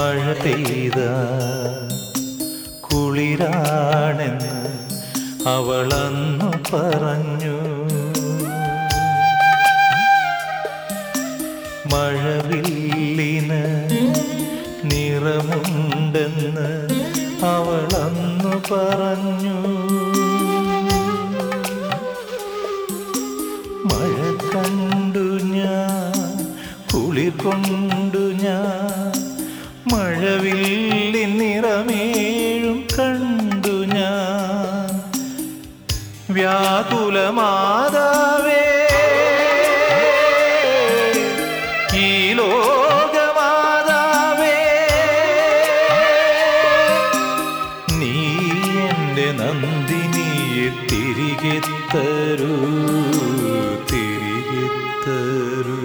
മഴ പെയ്ത കുളിരാണെന്ന് അവളന്നു പറഞ്ഞു. മഴവില്ലിന് നിറമുണ്ടെന്ന് അവളന്നു പറഞ്ഞു. മഴ കണ്ടു ഞാൻ, കുളിർ കൊണ്ടു ഞാൻ, മഴവില്ലിൻ നിറമേഴും കണ്ടു ഞാൻ. വ്യാകുലമാതാവേ, ഈ ലോകമാതാവേ, നീ എൻ്റെ നന്ദിനിയെ തിരികെ തരൂ, തിരികെ തരൂ.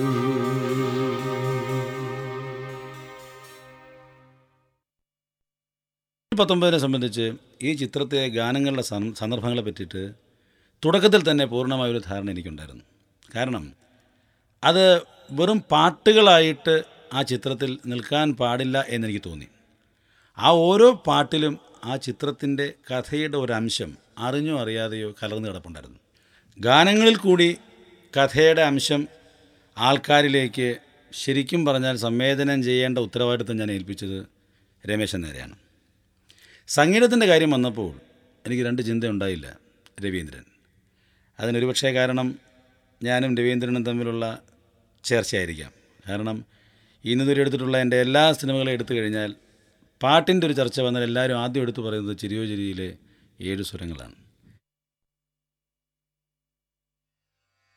പത്തൊമ്പതിനെ സംബന്ധിച്ച് ഈ ചിത്രത്തെ ഗാനങ്ങളുടെ സന്ദർഭങ്ങളെ പറ്റിയിട്ട് തുടക്കത്തിൽ തന്നെ പൂർണ്ണമായൊരു ധാരണ എനിക്കുണ്ടായിരുന്നു. കാരണം അത് വെറും പാട്ടുകളായിട്ട് ആ ചിത്രത്തിൽ നിൽക്കാൻ പാടില്ല എന്നെനിക്ക് തോന്നി. ആ ഓരോ പാട്ടിലും ആ ചിത്രത്തിൻ്റെ കഥയുടെ ഒരംശം അറിഞ്ഞോ അറിയാതെയോ കലർന്നു കിടപ്പുണ്ടായിരുന്നു. ഗാനങ്ങളിൽ കൂടി കഥയുടെ അംശം ആൾക്കാരിലേക്ക് ശരിക്കും പറഞ്ഞാൽ സംവേദനം ചെയ്യേണ്ട ഉത്തരവാദിത്വം ഞാൻ ഏൽപ്പിച്ചത് രമേശൻ നേരെയാണ്. സംഗീതത്തിൻ്റെ കാര്യം വന്നപ്പോൾ എനിക്ക് രണ്ട് ചിന്തയുണ്ടായില്ല. രവീന്ദ്രൻ. അതിനൊരു പക്ഷേ കാരണം ഞാനും രവീന്ദ്രനും തമ്മിലുള്ള ചർച്ചയായിരിക്കാം. കാരണം ഇന്നുവരെ എടുത്തിട്ടുള്ള എൻ്റെ എല്ലാ സിനിമകളും എടുത്തു കഴിഞ്ഞാൽ പാട്ടിൻ്റെ ഒരു ചർച്ച വന്നാൽ എല്ലാവരും ആദ്യം എടുത്തു പറയുന്നത് ചിരിയോ ചിരിയിലെ 7 സ്വരങ്ങളാണ്.